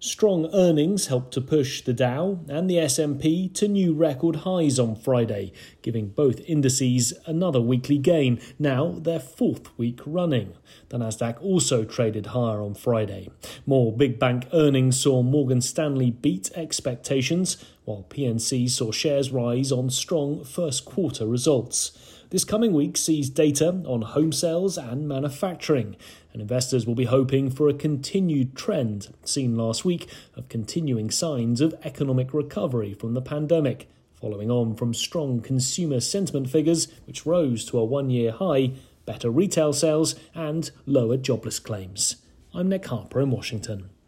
Strong earnings helped to push the Dow and the S&P to new record highs on Friday, giving both indices another weekly gain, now their fourth week running. The Nasdaq also traded higher on Friday. More big bank earnings saw Morgan Stanley beat expectations, while PNC saw shares rise on strong first quarter results. This coming week sees data on home sales and manufacturing, and investors will be hoping for a continued trend seen last week of continuing signs of economic recovery from the pandemic, following on from strong consumer sentiment figures which rose to a one-year high, better retail sales and lower jobless claims. I'm Nick Harper in Washington.